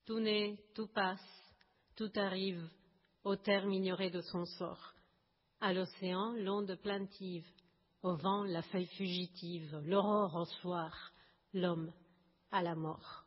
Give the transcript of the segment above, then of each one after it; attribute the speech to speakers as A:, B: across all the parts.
A: Tout naît, tout passe, tout arrive au terme ignoré de son sort. À l'océan, l'onde plaintive, au vent, la feuille fugitive, l'aurore au soir, l'homme à la mort.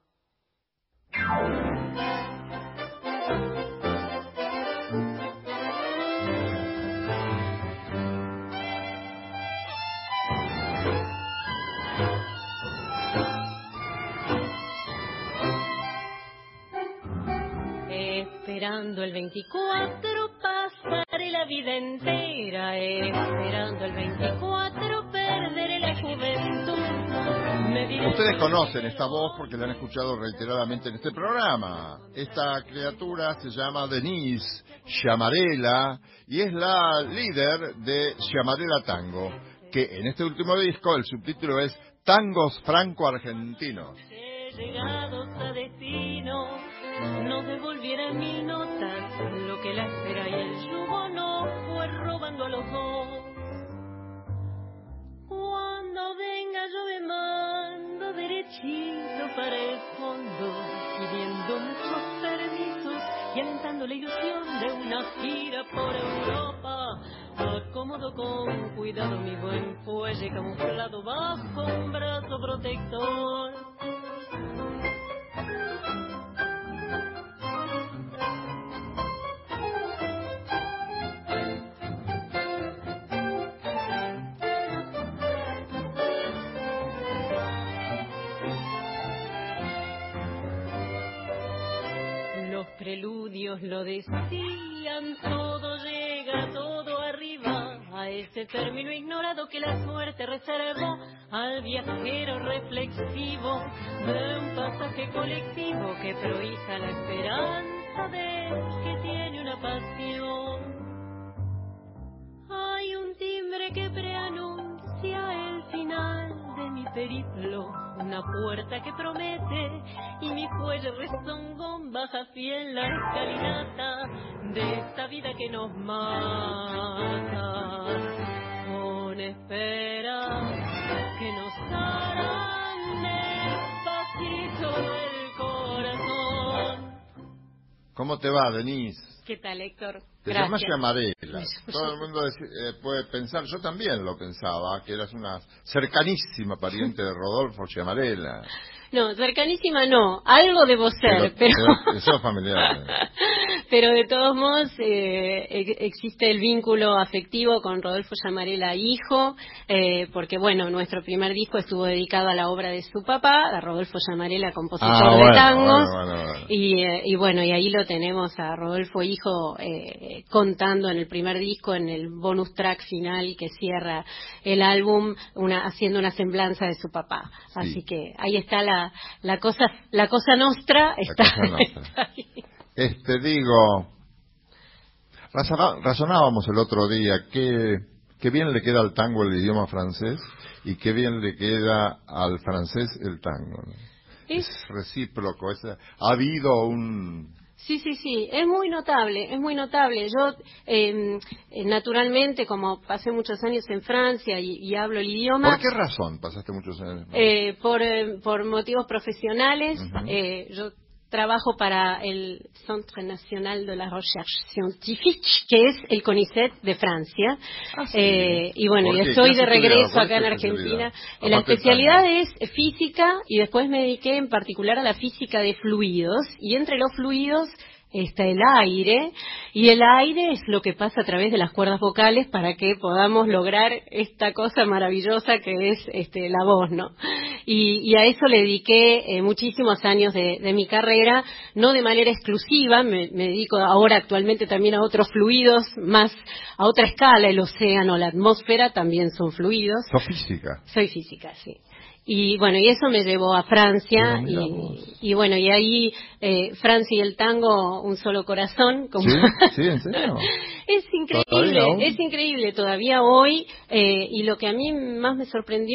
A: Esperando el 24 pasaré la vida entera, esperando el 24 perderé la juventud.
B: Ustedes conocen esta voz porque la han escuchado reiteradamente en este programa. Esta criatura se llama Denise Sciamarella y es la líder de Sciamarella Tango, que en este último disco el subtítulo es Tangos Franco-Argentinos.
A: Llegados a destino, nos devolvieran 1000 notas, lo que la espera y el yugo no fue robando a los dos. Cuando venga yo me mando derechito para el fondo, pidiendo muchos permisos y alentando la ilusión de una gira por Europa. Acomodo con cuidado mi buen fuelle camuflado bajo un brazo protector. Los preludios lo decían, todo llega, todo arriba, a ese término ignorado que la suerte reservó al viajero reflexivo de un pasaje colectivo que prohija la esperanza de que tiene una pasión. Hay un timbre que preanuncia el final de mi periplo, una puerta que promete y mi cuello rezongón baja fiel la escalinata de esta vida que nos mata, con espera que nos harán despacito el corazón.
B: ¿Cómo te va, Denise?
A: ¿Qué tal, Héctor?
B: Te llamas Sciamarella. Todo el mundo puede pensar, yo también lo pensaba, que eras una cercanísima pariente de Rodolfo Sciamarella.
A: No, cercanísima no, algo debo ser, pero
B: sos familiar.
A: Pero de todos modos existe el vínculo afectivo con Rodolfo Sciamarella hijo, porque bueno, nuestro primer disco estuvo dedicado a la obra de su papá, a Rodolfo Sciamarella, compositor de tangos, bueno. Y bueno, y ahí lo tenemos a Rodolfo hijo contando en el primer disco, en el bonus track final que cierra el álbum, haciendo una semblanza de su papá. Sí. Así que ahí está la cosa nostra, está ahí.
B: Digo, razonábamos el otro día que bien le queda al tango el idioma francés y qué bien le queda al francés el tango, ¿no? Es recíproco, ha habido un...
A: Sí, es muy notable. Yo, naturalmente, como pasé muchos años en Francia y hablo el idioma...
B: ¿Por qué razón pasaste muchos años?
A: Por motivos profesionales. Yo trabajo para el Centre National de la Recherche Scientifique, que es el CONICET de Francia. Sí. Y bueno, y estoy de regreso acá en Argentina. La especialidad es física y después me dediqué en particular a la física de fluidos. Y entre los fluidos está el aire, y el aire es lo que pasa a través de las cuerdas vocales para que podamos lograr esta cosa maravillosa que es la voz, ¿no? Y a eso le dediqué muchísimos años de mi carrera, no de manera exclusiva, me dedico ahora actualmente también a otros fluidos, más a otra escala, el océano, la atmósfera también son fluidos.
B: ¿Sos física?
A: Soy física, sí. Y bueno, y eso me llevó a Francia, y bueno, y ahí Francia y el tango, un solo corazón. Como
B: ¿Sí? ¿En serio?
A: Es increíble todavía hoy, y lo que a mí más me sorprendió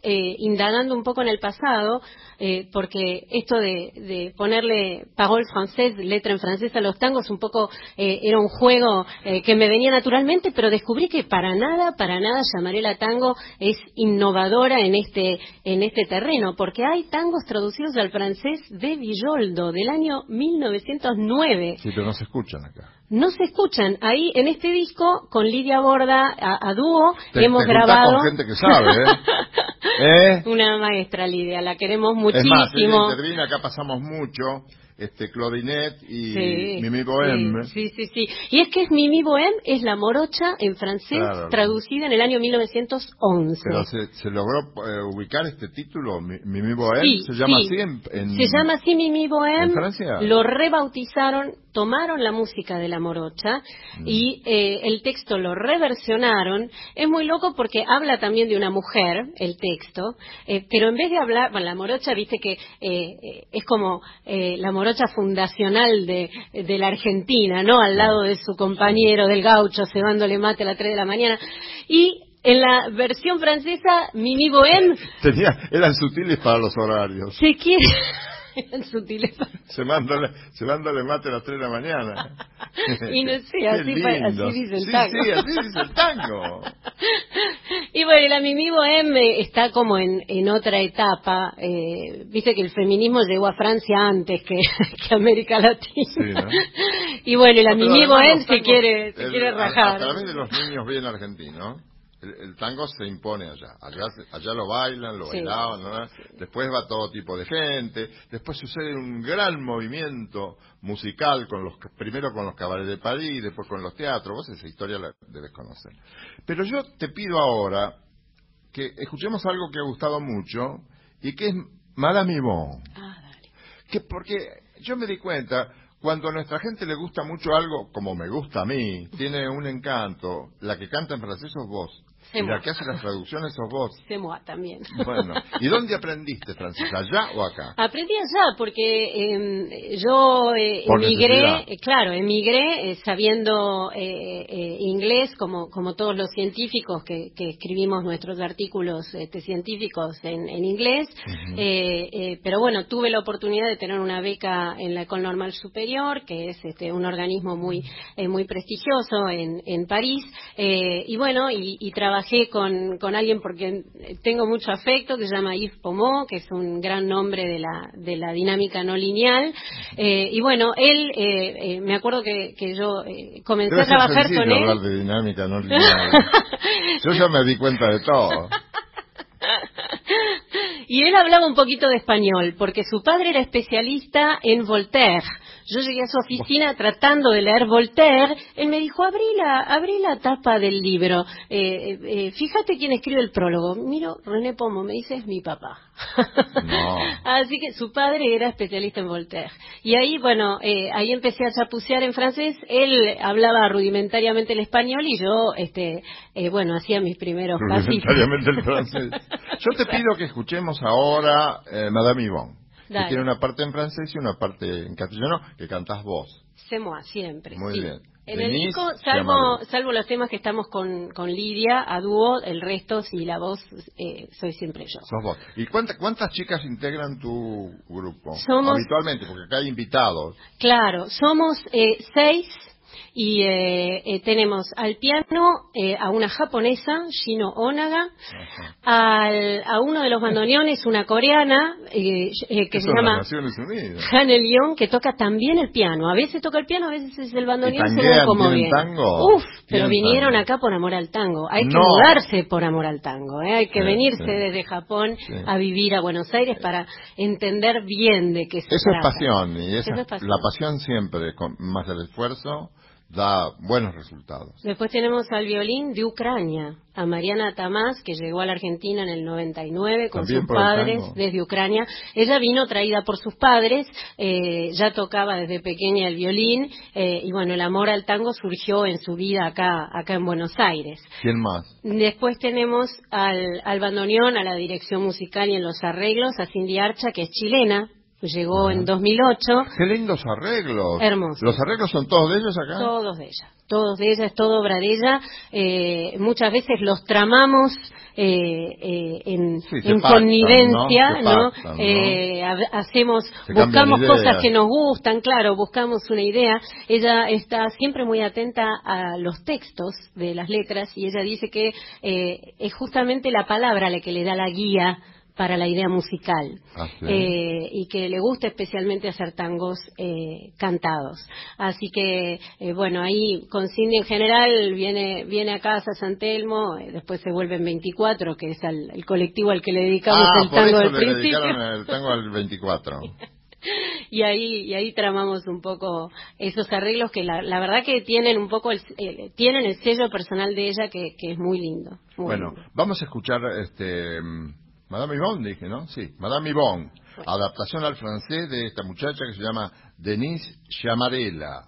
A: indagando un poco en el pasado, porque esto de ponerle parole française, letra en francés a los tangos, un poco era un juego que me venía naturalmente, pero descubrí que para nada Llamarela Tango es innovadora en este terreno, porque hay tangos traducidos al francés de Villoldo, del año 1909.
B: Sí, pero no se escuchan acá.
A: No se escuchan. Ahí, en este disco, con Lidia Borda, a dúo, hemos
B: te
A: grabado...
B: con gente que sabe, ¿eh?
A: Una maestra, Lidia, la queremos muchísimo.
B: Es más, ella interviene, acá pasamos mucho, Claudinette y Mimi Bohème.
A: Sí. Y es que Mimi Bohème es la morocha en francés, claro, traducida en el año 1911.
B: Pero se logró ubicar este título, Mimi Bohème, se llama así
A: se llama así Mimi Bohème.
B: ¿En Francia?
A: Lo rebautizaron, tomaron la música de la morocha y el texto lo reversionaron. Es muy loco porque habla también de una mujer, el texto, pero en vez de hablar, bueno, la morocha, viste que es como la morocha fundacional de la Argentina, ¿no? Al lado de su compañero del gaucho, cebándole mate a las 3 de la mañana. Y en la versión francesa, Mimi Bohème...
B: Eran sutiles para los horarios.
A: Se quiere... Eran sutiles para...
B: Cebándole mate a las 3 de la mañana.
A: Y no sé, así dice el tango.
B: Sí, así dice el tango.
A: Y bueno, la Mimi Bohème está como en otra etapa. Viste que el feminismo llegó a Francia antes que América Latina. Sí, ¿no? Y bueno, la Mimi Bohème se quiere rajar.
B: A través de los niños bien argentinos, el tango se impone allá. Allá lo bailan, lo bailaban, ¿no? Después va todo tipo de gente. Después sucede un gran movimiento musical, primero con los cabarets de París, después con los teatros. Vos esa historia la debes conocer. Pero yo te pido ahora que escuchemos algo que ha gustado mucho y que es Madame Yvonne. Porque yo me di cuenta, cuando a nuestra gente le gusta mucho algo, como me gusta a mí, tiene un encanto. La que canta en francés sos vos. Y la que hace las traducciones sos vos.
A: C'est moi también.
B: Bueno, ¿y dónde aprendiste francés? ¿Allá o acá?
A: Aprendí allá porque yo emigré sabiendo inglés como todos los científicos que escribimos nuestros artículos científicos en inglés. Pero bueno, tuve la oportunidad de tener una beca en la École Normale Supérieure, que es un organismo muy prestigioso en París. Y bueno, y trabajé con alguien porque tengo mucho afecto, que se llama Yves Pommeau, que es un gran nombre de la dinámica no lineal. Y bueno, él, me acuerdo que yo comencé a trabajar con él.
B: Hablar de dinámica no lineal. Yo ya me di cuenta de todo.
A: Y él hablaba un poquito de español, porque su padre era especialista en Voltaire. Yo llegué a su oficina tratando de leer Voltaire. Él me dijo, abrí la tapa del libro. Fíjate quién escribe el prólogo. Miro, René Pommeau, me dice, es mi papá. No. Así que su padre era especialista en Voltaire. Y ahí, bueno, ahí empecé a chapucear en francés. Él hablaba rudimentariamente el español y yo, bueno, hacía mis primeros pasitos.
B: Rudimentariamente el francés. Yo te pido que escuchemos ahora Madame Yvonne. Que tiene una parte en francés y una parte en castellano que cantás vos.
A: C'est moi, siempre.
B: Muy bien.
A: En el disco, salvo los temas que estamos con Lidia, a dúo, el resto, si la voz, soy siempre yo.
B: Sos vos. ¿Y cuántas chicas integran tu grupo? Habitualmente, porque acá hay invitados.
A: Claro, somos 6. Y tenemos al piano a una japonesa, Shino Onaga, a uno de los bandoneones, una coreana, que se llama Hane Leon, que toca también el piano. A veces toca el piano, a veces es el bandoneón, según como bien.
B: Tango?
A: Pero vinieron acá por amor al tango. Hay que mudarse por amor al tango, hay que venirse desde Japón a vivir a Buenos Aires para entender bien de qué se trata.
B: Eso es pasión, y la pasión siempre, con más el esfuerzo, da buenos resultados.
A: Después tenemos al violín de Ucrania, a Mariana Tamás, que llegó a la Argentina en el 99 con sus padres desde Ucrania. Ella vino traída por sus padres, ya tocaba desde pequeña el violín, y bueno, el amor al tango surgió en su vida acá en Buenos Aires.
B: ¿Quién más?
A: Después tenemos al bandoneón, a la dirección musical y en los arreglos, a Cindy Archa, que es chilena. llegó en 2008.
B: ¡Qué lindos arreglos!
A: Hermosos.
B: ¿Los arreglos son todos de ellos acá?
A: Todos de ella. Todos de ella, es todo obra de ella. Muchas veces los tramamos en connivencia, ¿no? Buscamos cosas que nos gustan, claro, buscamos una idea. Ella está siempre muy atenta a los textos de las letras y ella dice que es justamente la palabra la que le da la guía para la idea musical,
B: sí.
A: Y que le gusta especialmente hacer tangos cantados. Así que, bueno, ahí con Cindy en general viene a casa San Telmo, después se vuelven 24, que es el colectivo al que le dedicamos el tango del principio.
B: Dedicaron el tango al 24.
A: Y ahí tramamos un poco esos arreglos que la verdad que tienen un poco tienen el sello personal de ella que es muy lindo.
B: Bueno, vamos a escuchar Madame Yvonne, dije, ¿no? Sí, Madame Yvonne, bueno. Adaptación al francés de esta muchacha que se llama Denise Chamarela.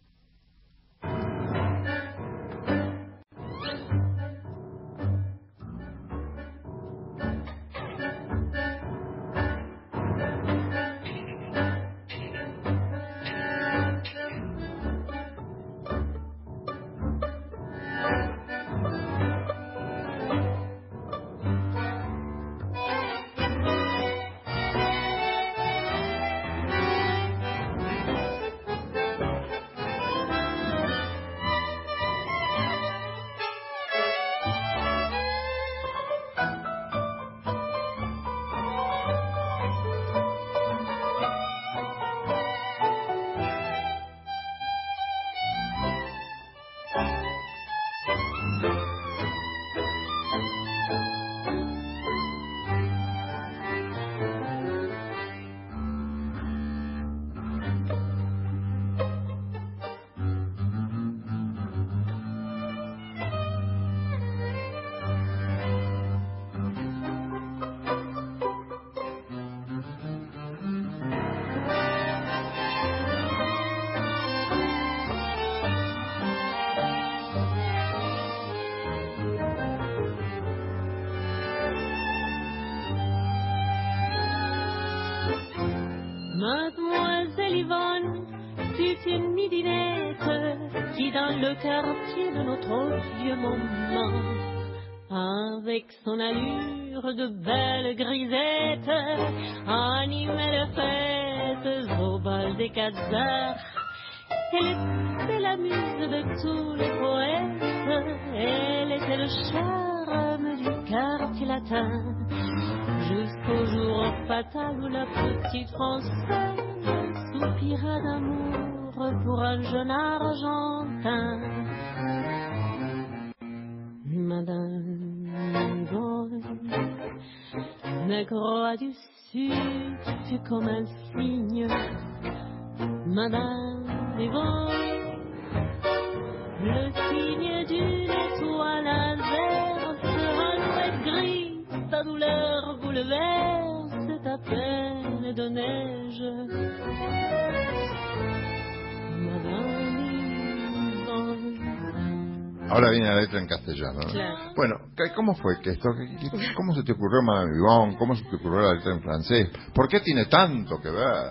C: Mademoiselle Yvonne fut une midinette qui dans le quartier de notre vieux moment, avec son allure de belle grisette, animait les fêtes au bal des 4 heures. Elle était la muse de tous les poètes, elle était le charme du quartier latin, jusqu'au jour fatal où la petite Française soupira d'amour pour un jeune Argentin. Madame Yvonne, nègre du Sud, fut comme un signe. Madame Yvonne, le signe d'une étoile inverse, alouette gris, sa douleur bouleverse ta peine de neige. Madame Yvonne.
B: Ahora viene la letra en castellano, ¿no?
A: Claro.
B: Bueno, ¿cómo fue que esto? ¿Cómo se te ocurrió Madame Yvonne? ¿Cómo se te ocurrió la letra en francés? ¿Por qué tiene tanto que ver?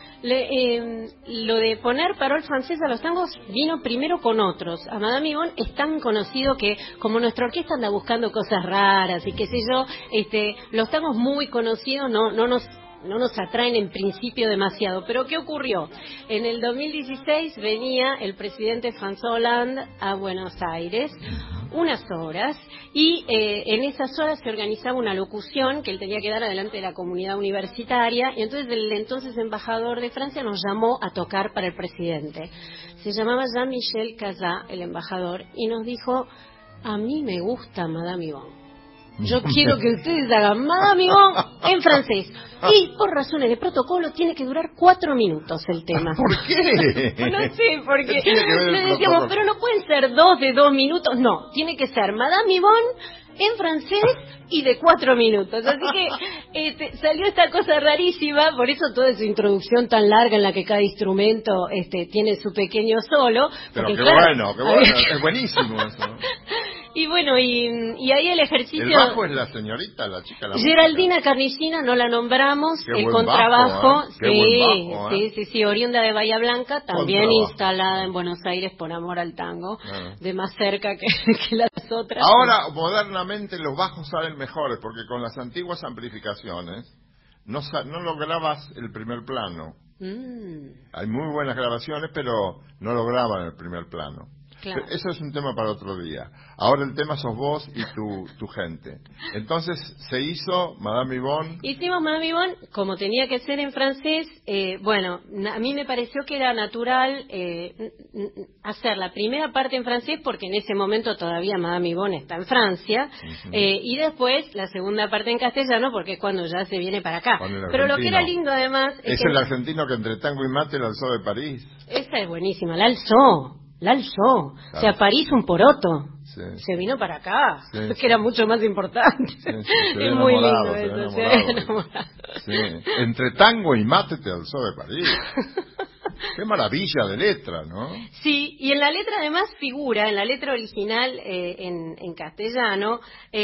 A: Lo de poner parol francés a los tangos vino primero con otros. A Madame Yvonne es tan conocido que, como nuestra orquesta anda buscando cosas raras y qué sé yo, los tangos muy conocidos no nos atraen en principio demasiado. Pero ¿qué ocurrió? En el 2016 venía el presidente François Hollande a Buenos Aires unas horas y en esas horas se organizaba una locución que él tenía que dar adelante de la comunidad universitaria y entonces el entonces embajador de Francia nos llamó a tocar para el presidente. Se llamaba Jean-Michel Cazat, el embajador, y nos dijo: a mí me gusta Madame Yvonne. Yo quiero que ustedes hagan Madame Yvonne en francés. Y por razones de protocolo tiene que durar 4 minutos el tema.
B: ¿Por qué?
A: No sé, porque le decíamos, pero no pueden ser 2 de 2 minutos. No, tiene que ser Madame Yvonne en francés y de 4 minutos. Así que salió esta cosa rarísima, por eso toda esa introducción tan larga en la que cada instrumento tiene su pequeño solo.
B: Pero
A: porque,
B: qué
A: claro,
B: bueno, es buenísimo eso.
A: Y bueno, y ahí el ejercicio...
B: El bajo es la señorita, la chica, la
A: Geraldina Carnicina, no la nombramos.
B: Qué
A: el
B: buen
A: contrabajo,
B: bajo, ¿eh? Qué buen bajo, ¿eh?
A: sí, oriunda de Bahía Blanca, también
B: Contrabajo.
A: instalada en Buenos Aires por amor al tango, de más cerca que las otras.
B: Ahora, modernamente, los bajos salen mejores, porque con las antiguas amplificaciones no lograbas el primer plano. Hay muy buenas grabaciones, pero no lograban el primer plano. Claro. Eso es un tema para otro día. Ahora el tema sos vos y tu gente. Entonces se hizo Madame Yvonne.
A: Hicimos Madame Yvonne, como tenía que ser en francés. Bueno, a mí me pareció que era natural hacer la primera parte en francés, porque en ese momento todavía Madame Yvonne está en Francia, y después la segunda parte en castellano, porque es cuando ya se viene para acá. Pero lo que era lindo además...
B: Es el argentino que entre tango y mate la alzó de París.
A: Esa es buenísima, la alzó. Claro. O sea, París un poroto. Sí. Se vino para acá, que era mucho más importante. Es muy lindo eso. Se ve enamorado.
B: Entre tango y mate te alzó de París. Qué maravilla de letra, ¿no?
A: Sí, y en la letra además figura, en la letra original en castellano,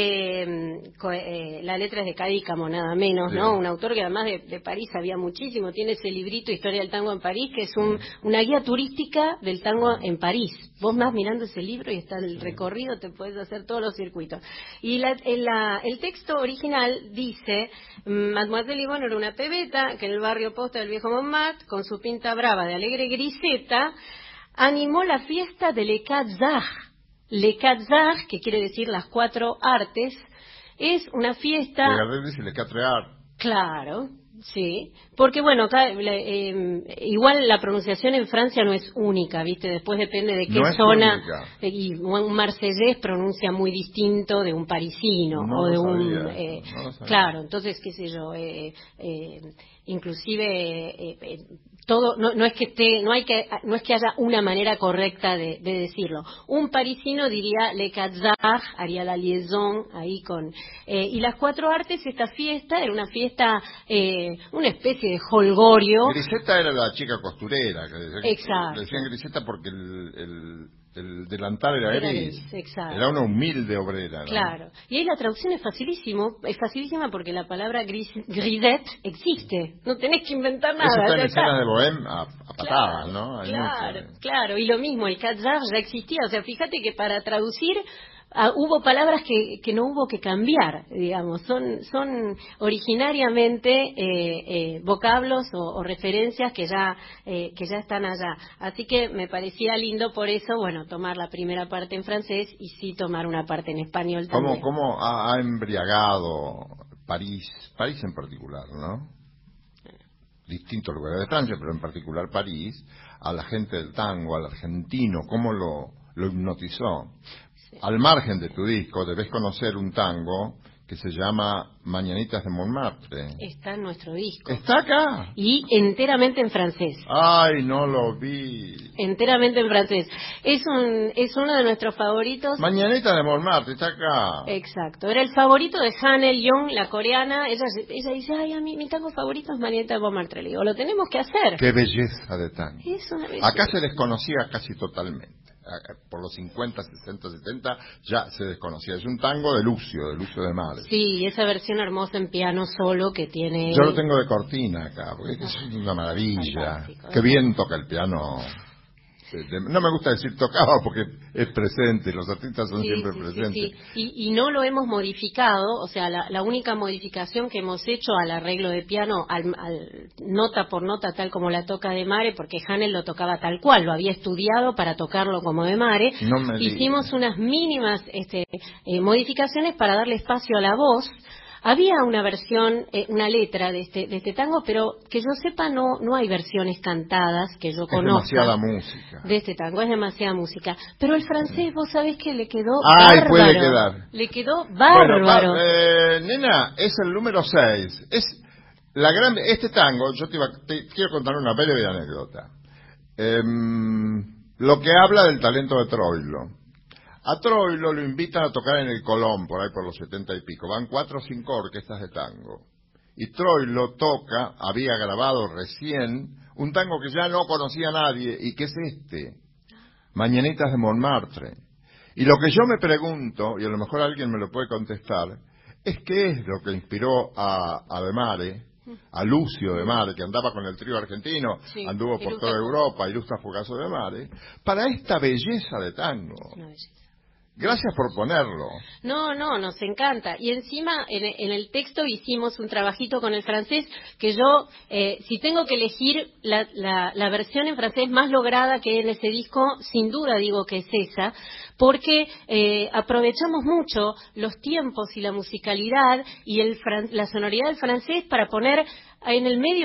A: la letra es de Cadícamo, nada menos, ¿no? Un autor que además de París sabía muchísimo, tiene ese librito Historia del Tango en París, que es una guía turística del tango en París. Vos más mirando ese libro y está el recorrido, te puedes hacer todos los circuitos. Y el texto original dice: Mademoiselle Yvonne era una pebeta que en el barrio posta del viejo Montmartre, con su pinta brava de alegre griseta, animó la fiesta de Les Quatre Arts. Les Quatre Arts, que quiere decir las cuatro artes, es una fiesta...
B: Les Quatre Arts.
A: Claro, sí, porque bueno, igual la pronunciación en Francia no es única, ¿viste? Después depende de qué zona, y un marsellés pronuncia muy distinto de un parisino o de un... claro, entonces, qué sé yo, inclusive todo no es que haya una manera correcta de decirlo. Un parisino diría Les Quatre Arts, haría la liaison ahí con... y las cuatro artes, esta fiesta era una fiesta, una especie de holgorio.
B: Griseta era la chica costurera.
A: Exacto.
B: Le decían Griseta porque el delantal era gris.
A: Exacto.
B: Era una humilde obrera, ¿no?
A: Claro. Y ahí la traducción es facilísima porque la palabra grisette existe. No tenés que inventar nada.
B: Eso está en escenas de Bohème a patadas, ¿no?
A: Claro. Y lo mismo, el Quatre Arts ya existía. O sea, fíjate que para traducir... hubo palabras que no hubo que cambiar, digamos, son originariamente vocablos o referencias que ya están allá. Así que me parecía lindo por eso, bueno, tomar la primera parte en francés y sí tomar una parte en español también.
B: ¿Cómo ha embriagado París en particular, ¿no? Distintos lugares de Francia, pero en particular París, a la gente del tango, al argentino, cómo lo hipnotizó. Al margen de tu disco, debes conocer un tango que se llama Mañanitas de Montmartre.
A: Está en nuestro disco.
B: ¿Está acá?
A: Y enteramente en francés.
B: ¡Ay, no lo vi!
A: Enteramente en francés. Es uno de nuestros favoritos.
B: Mañanitas de Montmartre, está acá.
A: Exacto. Era el favorito de Hanel Young, la coreana. Ella dice, ay, a mí mi tango favorito es Mañanitas de Montmartre. Le digo, lo tenemos que hacer.
B: ¡Qué belleza de tango!
A: Es una belleza.
B: Acá se desconocía casi totalmente. Por los 50, 60, 70 ya se desconocía. Es un tango de Lucio de Mares.
A: Sí, esa versión hermosa en piano solo que tiene...
B: Yo lo tengo de cortina acá, porque es una maravilla. Fantástico. Qué bien toca el piano. No me gusta decir tocaba porque es presente, los artistas son siempre presentes.
A: Sí. Y no lo hemos modificado, o sea, la única modificación que hemos hecho al arreglo de piano, al nota por nota tal como la toca de Mare, porque Hanel lo tocaba tal cual, lo había estudiado para tocarlo como de Mare, hicimos unas mínimas modificaciones para darle espacio a la voz. Había una versión, una letra de este tango, pero que yo sepa no hay versiones cantadas que yo conozca.
B: Es demasiada música.
A: De este tango, es demasiada música. Pero el francés, vos sabés que le quedó bárbaro.
B: Puede quedar.
A: Le quedó bárbaro.
B: Bueno, nena, es el número 6. Este tango, yo te quiero contar una breve anécdota. Lo que habla del talento de Troilo. A Troilo lo invitan a tocar en el Colón, por ahí por los 70 y pico. Van 4 o 5 orquestas de tango. Y Troilo había grabado recién un tango que ya no conocía nadie, y que es Mañanitas de Montmartre. Y lo que yo me pregunto, y a lo mejor alguien me lo puede contestar, es qué es lo que inspiró a De Mare, a Lucio De Mare, que andaba con el trío argentino,
A: Sí,
B: anduvo por toda Europa, Ilustra Fugazo De Mare, para esta belleza de tango.
A: Una belleza.
B: Gracias por ponerlo.
A: No, nos encanta. Y encima, en el texto hicimos un trabajito con el francés que yo, si tengo que elegir la versión en francés más lograda que hay en ese disco, sin duda digo que es esa, porque aprovechamos mucho los tiempos y la musicalidad y la sonoridad del francés para poner en el medio.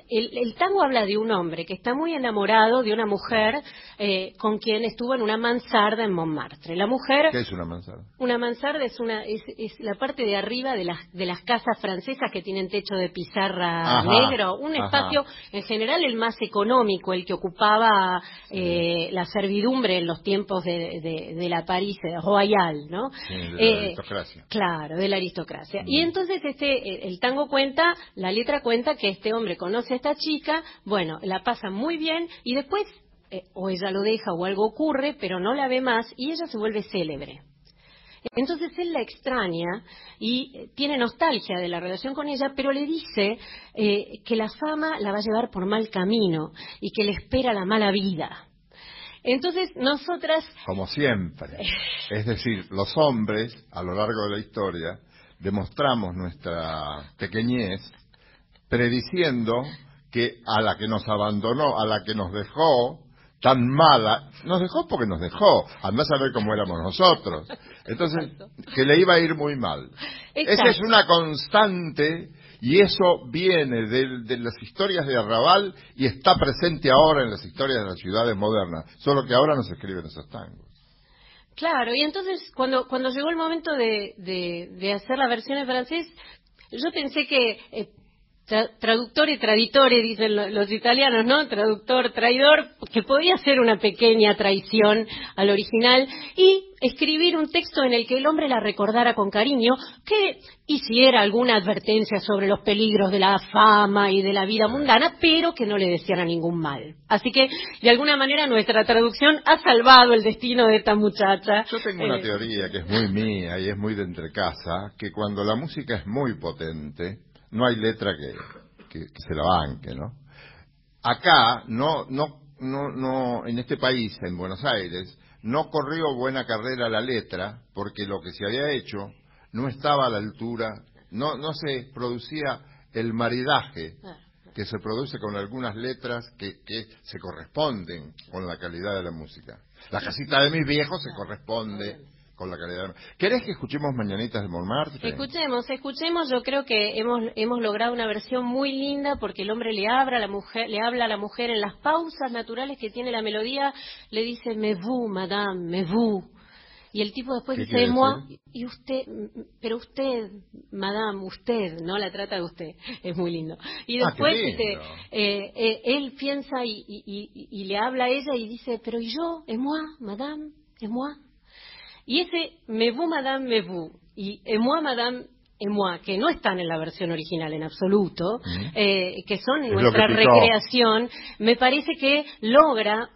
A: El tango habla de un hombre que está muy enamorado de una mujer con quien estuvo en una mansarda en Montmartre. La mujer...
B: ¿Qué es una mansarda?
A: Una mansarda es la parte de arriba de las casas francesas que tienen techo de pizarra negro, un espacio en general el más económico, el que ocupaba la servidumbre en los tiempos de la París royal, ¿no?
B: Sí, de la aristocracia.
A: Claro, de la aristocracia. Y entonces el tango cuenta, la letra cuenta que este hombre conoce a esta chica, bueno, la pasa muy bien y después o ella lo deja o algo ocurre, pero no la ve más y ella se vuelve célebre. Entonces él la extraña y tiene nostalgia de la relación con ella, pero le dice que la fama la va a llevar por mal camino y que le espera la mala vida. Entonces nosotras...
B: Como siempre. Es decir, los hombres, a lo largo de la historia, demostramos nuestra pequeñez prediciendo que a la que nos abandonó, a la que nos dejó tan mala, nos dejó porque nos dejó, andá a saber cómo éramos nosotros. Entonces, que le iba a ir muy mal.
A: Exacto.
B: Esa es una constante y eso viene de las historias de Arrabal y está presente ahora en las historias de las ciudades modernas, solo que ahora no se escriben esos tangos.
A: Claro, y entonces cuando llegó el momento de hacer la versión en francés, yo pensé que... traductore traditore, dicen los italianos, ¿no? Traductor, traidor, que podía ser una pequeña traición al original y escribir un texto en el que el hombre la recordara con cariño, que hiciera alguna advertencia sobre los peligros de la fama y de la vida mundana, pero que no le deseara ningún mal. Así que, de alguna manera, nuestra traducción ha salvado el destino de esta muchacha.
B: Yo tengo una teoría que es muy mía y es muy de entrecasa, que cuando la música es muy potente, no hay letra que se la banque, ¿no? Acá, no, en este país, en Buenos Aires, no corrió buena carrera la letra, porque lo que se había hecho no estaba a la altura, no se producía el maridaje que se produce con algunas letras que se corresponden con la calidad de la música. La casita de mis viejos se corresponde con la calidad. ¿Querés que escuchemos Mañanitas de Montmartre?
A: Escuchemos. Yo creo que hemos logrado una versión muy linda porque el hombre le habla a la mujer en las pausas naturales que tiene la melodía, le dice mais vous, madame, mais vous. Y el tipo después dice moi, y usted, pero usted, madame, usted, ¿no? La trata de usted. Es muy lindo. Y después él piensa y le habla a ella y dice, pero ¿y yo? ¿Es moi, madame? ¿Es moi? Y ese me vous, madame, me vous, y moi, madame, et moi, que no están en la versión original en absoluto, que son nuestra recreación, me parece que logra,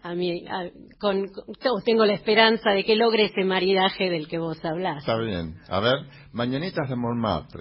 A: tengo la esperanza de que logre ese maridaje del que vos hablás.
B: Está bien. A ver, Mañanitas de Montmartre.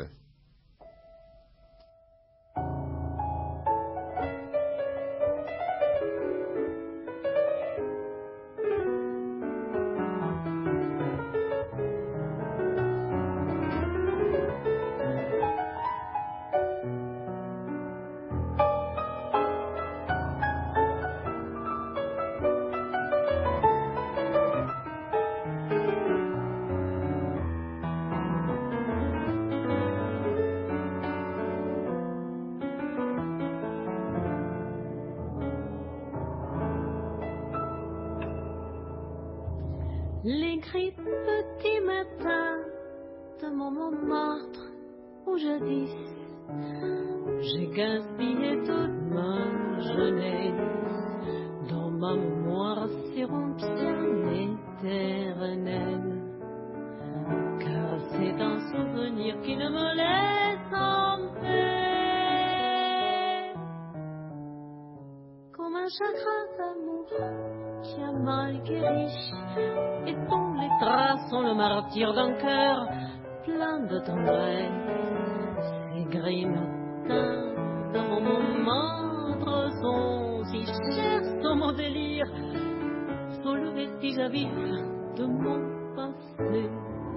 C: Les gris petits matins de mon Montmartre où jadis j'ai gaspillé toute ma jeunesse. Dans ma mémoire s'éruptionne éternelle, car c'est un souvenir qui ne me laisse en paix. Comme un d'un chagrin d'amour qui a mal guéri et dont les traces sont le martyre d'un cœur plein de tendresse. Ces grignotins dans mon moindre sont si chers sont mon délire, sont le vestige à vivre de mon passé.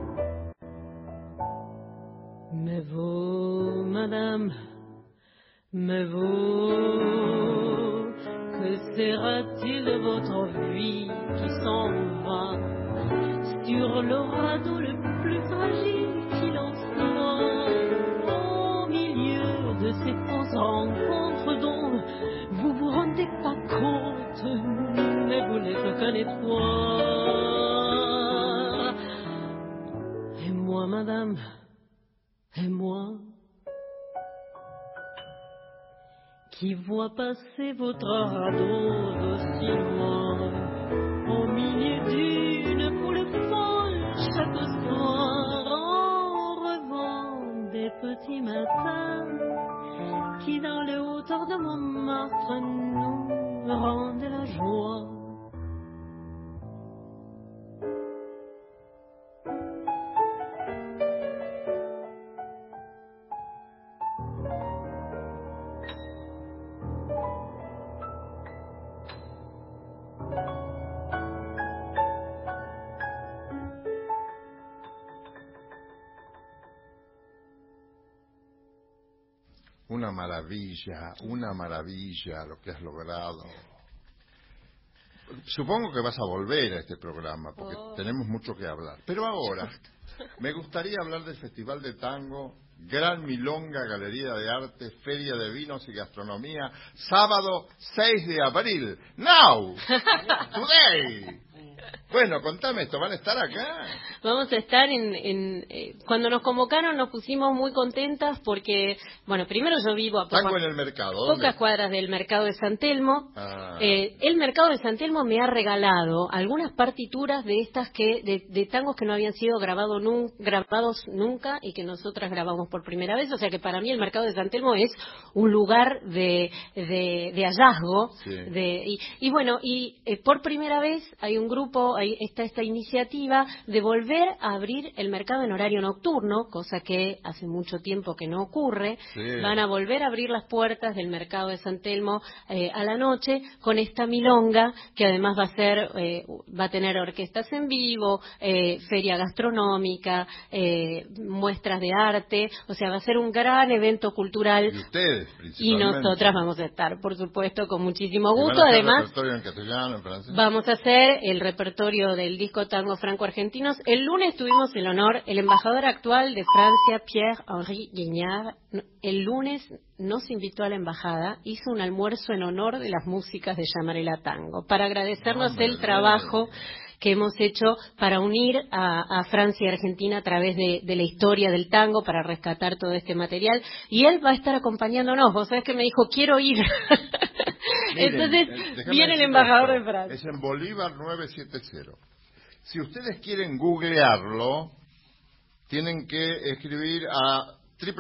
C: Mais vous, madame, mais vous, que sera-t-il de votre vie qui s'en va sur le radeau le plus fragile qu'il en soit, au milieu de ces fausses rencontres dont vous vous rendez pas compte, mais vous n'êtes qu'un espoir. Et moi, madame, et moi, qui vois passer votre radeau d'aussi loin, au milieu d'une foule folle chaque soir, en revend des petits matins qui dans les hauteurs de Montmartre nous rendent la joie.
B: Una maravilla lo que has logrado. Supongo que vas a volver a este programa, porque tenemos mucho que hablar. Pero ahora, me gustaría hablar del Festival de Tango, Gran Milonga, Galería de Arte, Feria de Vinos y Gastronomía, sábado 6 de abril. Now! Today! Bueno, contame esto, ¿van a estar acá?
A: Vamos a estar cuando nos convocaron nos pusimos muy contentas porque, bueno, primero yo vivo a
B: Tango en el mercado, ¿dónde?
A: Pocas cuadras del mercado de San Telmo. El mercado de San Telmo me ha regalado algunas partituras de estas de tangos que no habían sido grabados nunca y que nosotras grabamos por primera vez. O sea que para mí el mercado de San Telmo es un lugar de hallazgo. Sí. Y bueno, por primera vez hay un grupo, está esta iniciativa de volver a abrir el mercado en horario nocturno, cosa que hace mucho tiempo que no ocurre. Sí. Van a volver a abrir las puertas del mercado de San Telmo a la noche con esta milonga que además va a tener orquestas en vivo, feria gastronómica, muestras de arte, o sea, va a ser un gran evento cultural.
B: Y ustedes, principalmente.
A: Y nosotras vamos a estar, por supuesto, con muchísimo gusto. Además,
B: repertorio en castellano, en francés.
A: Vamos a hacer el repertorio del disco Tango Franco-Argentinos. El lunes tuvimos el honor, el embajador actual de Francia, Pierre-Henri Guignard, el lunes nos invitó a la embajada, hizo un almuerzo en honor de las músicas de Llamarela Tango, para agradecernos el trabajo que hemos hecho para unir a Francia y Argentina a través de la historia del tango, para rescatar todo este material, y él va a estar acompañándonos. Vos sabés que me dijo, quiero ir. Miren, entonces viene el embajador de Francia.
B: Es en Bolívar 970. Si ustedes quieren googlearlo, tienen que escribir a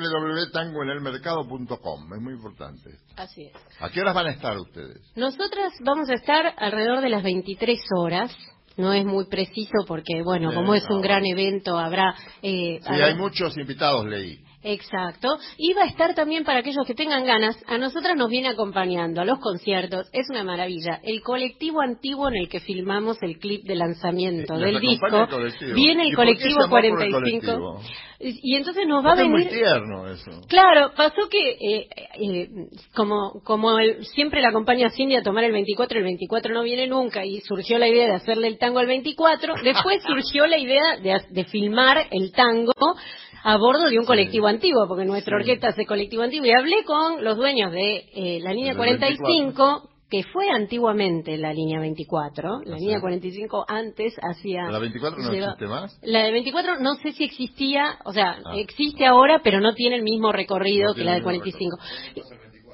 B: www.tangoenelmercado.com. Es muy importante.
A: Así es.
B: ¿A qué horas van a estar ustedes?
A: Nosotras vamos a estar alrededor de las 23 horas. No es muy preciso porque, bueno, como es un gran evento, habrá...
B: hay muchos invitados, leí.
A: Exacto. Y va a estar también, para aquellos que tengan ganas, a nosotras nos viene acompañando a los conciertos. Es una maravilla. El colectivo antiguo en el que filmamos el clip de lanzamiento del disco. Viene el colectivo 45. Y entonces nos va a venir...
B: Es muy tierno eso.
A: Claro, pasó que como siempre la acompaña Cindy a tomar el 24 no viene nunca, y surgió la idea de hacerle el tango al 24. Después surgió la idea de filmar el tango a bordo de un colectivo antiguo, porque nuestra orquesta es de colectivo antiguo, y hablé con los dueños de la línea 45, que fue antiguamente la línea 24. La línea 45 antes hacía...
B: ¿La 24 no existe más?
A: La de 24 no sé si existía, o sea, existe ahora, pero no tiene el mismo recorrido que la de 45.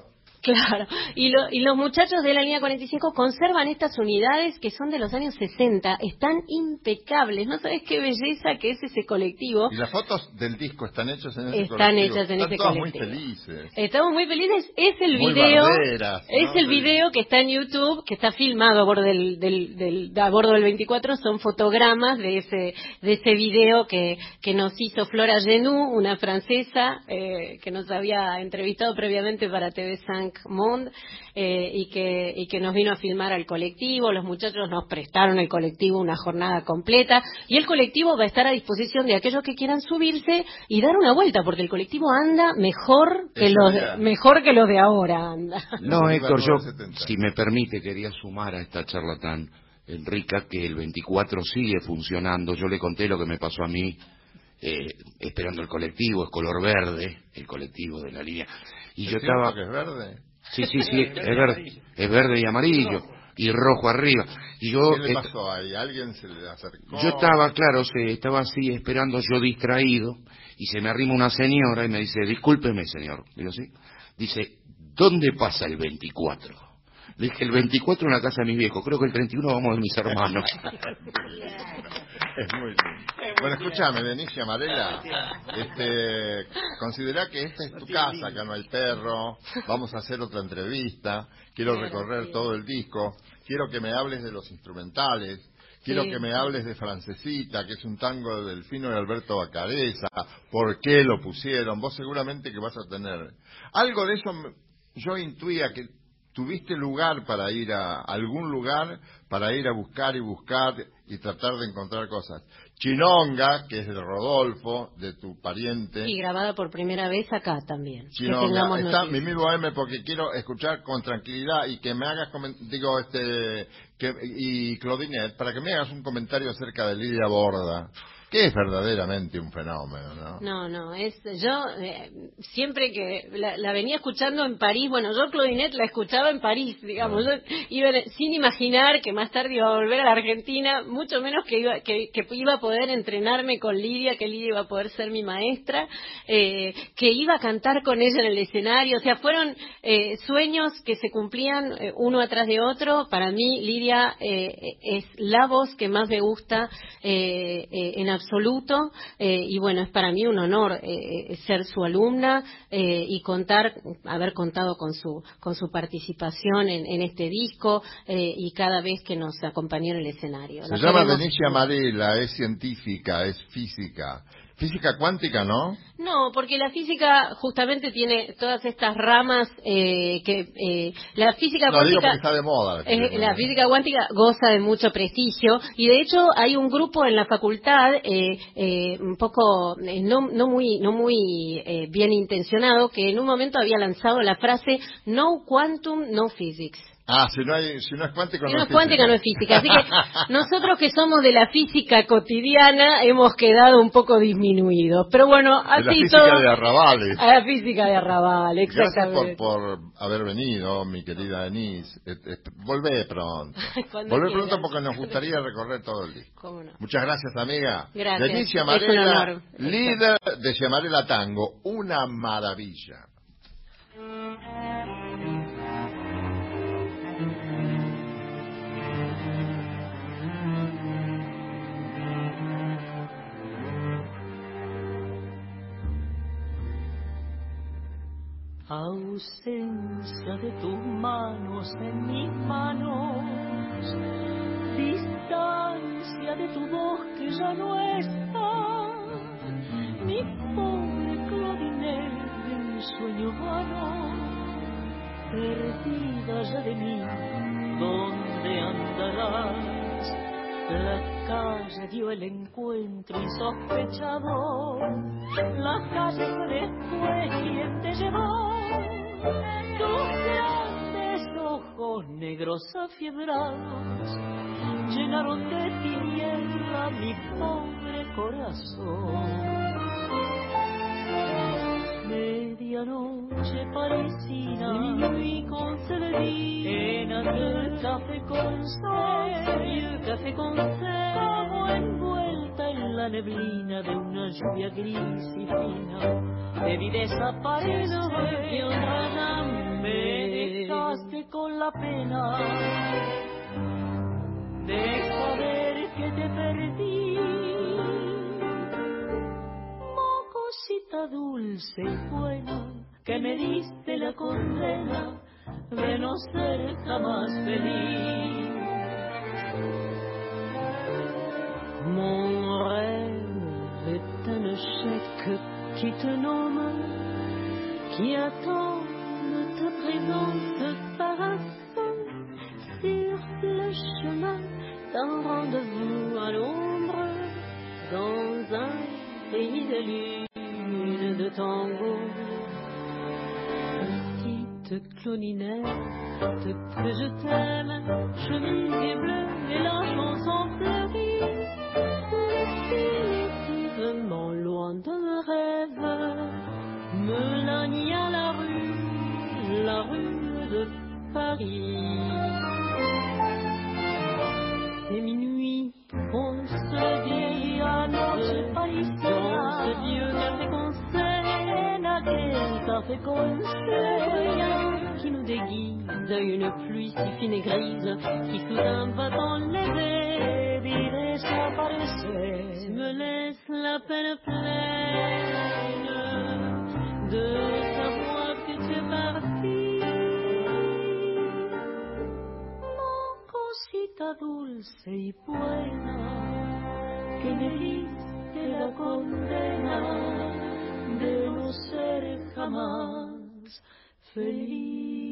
A: Claro, y los muchachos de la línea 45 conservan estas unidades que son de los años 60, están impecables, no sabes qué belleza que es ese colectivo.
B: ¿Y las fotos del disco están hechas en ese colectivo?
A: Están hechas en ese colectivo.
B: Estamos muy felices.
A: Estamos muy felices, es el
B: muy
A: video,
B: barderas, ¿no?
A: es el video que está en YouTube, que está filmado a bordo a bordo del 24, son fotogramas de ese video que nos hizo Flora Genoux, una francesa que nos había entrevistado previamente para TV5 Monde, y que nos vino a filmar al colectivo. Los muchachos nos prestaron el colectivo una jornada completa, y el colectivo va a estar a disposición de aquellos que quieran subirse y dar una vuelta, porque el colectivo anda mejor que los de ahora anda.
D: No, Héctor, yo, si me permite, quería sumar a esta charla tan rica que el 24 sigue funcionando. Yo le conté lo que me pasó a mí esperando el colectivo, es color verde, el colectivo de la línea. Y yo estaba...
B: que es verde?
D: Sí, es verde y amarillo, y rojo arriba. Y yo,
B: ¿qué le pasó ahí? ¿Alguien se le acercó?
D: Yo estaba, claro, estaba así esperando, yo distraído, y se me arrima una señora y me dice, discúlpeme, señor. Digo, sí. Dice, ¿dónde pasa el 24? Le dije, el 24 en la casa de mis viejos, creo que el 31 vamos de mis hermanos.
B: Es muy lindo. Bueno, escúchame, Denise Llamarela, considera que esta es tu casa, acá no hay perro, vamos a hacer otra entrevista, quiero recorrer todo el disco, quiero que me hables de los instrumentales, quiero que me hables de Francesita, que es un tango de Delfino y Alberto Bacareza, por qué lo pusieron, vos seguramente que vas a tener. Algo de eso yo intuía que tuviste lugar para ir a algún lugar, para ir a buscar y tratar de encontrar cosas. Chinonga, que es de Rodolfo, de tu pariente.
A: Y grabada por primera vez acá también.
B: Chinonga, está Mimi Boheme, porque quiero escuchar con tranquilidad y que me hagas, y Claudinette, para que me hagas un comentario acerca de Lidia Borda, que es verdaderamente un fenómeno, ¿no?
A: No, yo siempre que la venía escuchando en París, bueno, yo Claudinette la escuchaba en París, digamos, yo iba sin imaginar que más tarde iba a volver a la Argentina, mucho menos que iba a poder entrenarme con Lidia, que Lidia iba a poder ser mi maestra, que iba a cantar con ella en el escenario, o sea, fueron sueños que se cumplían uno atrás de otro. Para mí Lidia es la voz que más me gusta en absoluto, y bueno, es para mí un honor ser su alumna y haber contado con su participación en este disco, y cada vez que nos acompañó en el escenario.
B: Se llama Denise Llamarela, es científica, es física cuántica, ¿no?
A: No, porque la física justamente tiene todas estas ramas la física cuántica...
B: digo porque está de moda.
A: La física cuántica goza de mucho prestigio, y de hecho hay un grupo en la facultad un poco no muy bien intencionado, que en un momento había lanzado la frase "No quantum, no physics".
B: Si no es cuántico,
A: no es cuántica, no es física. Así que nosotros que somos de la física cotidiana hemos quedado un poco disminuidos. Pero bueno, así
B: la física
A: todo.
B: De Arrabales.
A: A la física de Arrabales, exactamente.
B: Gracias por haber venido, mi querida Denise. Volvé pronto.
A: Volvé
B: pronto porque nos gustaría recorrer todo el disco.
A: ¿Cómo no?
B: Muchas gracias, amiga.
A: Gracias.
B: Denise Llamarela, líder de Llamarela Tango. Una maravilla.
C: Ausencia de tus manos en mis manos, distancia de tu voz que ya no está, mi pobre Claudinette en un sueño vano, perdida ya de mí, ¿dónde andarás? La calle dio el encuentro insospechado, la calle fue después quien te llevó. Tus grandes ojos negros afiebrados llenaron de tiniebla mi pobre corazón. Medianoche parisina, minuit con Celery, en aquel café con café con como envuelta en la la neblina de una lluvia gris y fina, te vi desaparecer y otra ya me dejaste con la pena de saber que te perdí. Mocosita dulce y buena, que me diste la condena de no ser jamás feliz. Mon rêve est un échec qui te nomme, qui attend ta présence par hasard sur le chemin d'un rendez-vous à l'ombre dans un pays de lune de tango. Petite cloninette que je t'aime, chemise bleue et la chanson fleurie, définitivement loin d'un rêve, me lagne à la rue de Paris. C'est minuit, on se dit à notre dans ce vieux café Conseil, quel café Conseil, qui nous déguise une pluie si fine et grise, qui soudain va dans les airs et desaparecer. Tu me laisses la peine pleine de savoir que tu es parti. Cosita dulce y buena, que me diste la condena de no ser jamás feliz.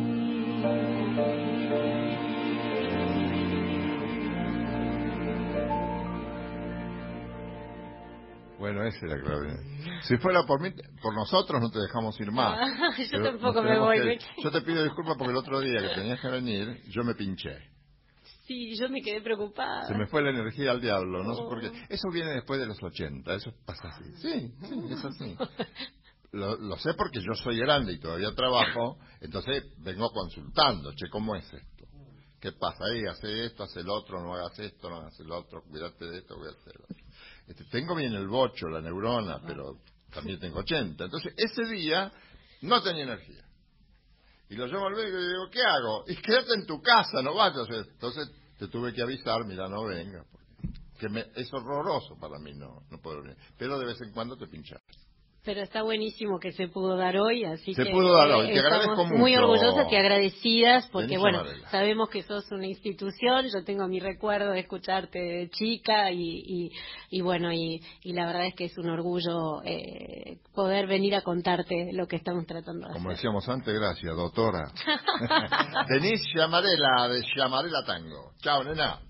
B: Bueno, esa es la clave. Si fuera por mí, por nosotros no te dejamos ir más.
A: Yo tampoco me voy.
B: Yo te pido disculpas porque el otro día que tenías que venir, yo me pinché.
A: Sí, yo me quedé preocupada.
B: Se me fue la energía al diablo, no sé por qué. Eso viene después de los 80, eso pasa así. Sí, es así. Lo sé porque yo soy grande y todavía trabajo, entonces vengo consultando, che, ¿cómo es esto? ¿Qué pasa ahí? Hace esto, hace el otro, no hagas esto, no hagas el otro, cuídate de esto, cuídate de lo otro. Tengo bien el bocho, la neurona, pero también tengo 80. Entonces, ese día no tenía energía. Y lo llamo al médico y le digo, ¿qué hago? Y quédate en tu casa, no vayas. Entonces, te tuve que avisar, mira, no venga. Es horroroso para mí, no puedo venir. Pero de vez en cuando te pinchas.
A: Pero está buenísimo que se pudo dar hoy, así que
B: se pudo dar hoy, te agradezco mucho.
A: Muy orgullosas y agradecidas porque, bueno,
B: Varela.
A: sabemos que sos una institución, yo tengo mi recuerdo de escucharte de chica y bueno, y la verdad es que es un orgullo poder venir a contarte lo que estamos tratando de hacer.
B: Como decíamos antes, gracias, doctora. Denise Llamarela, de Llamarela Tango. Chao, nena.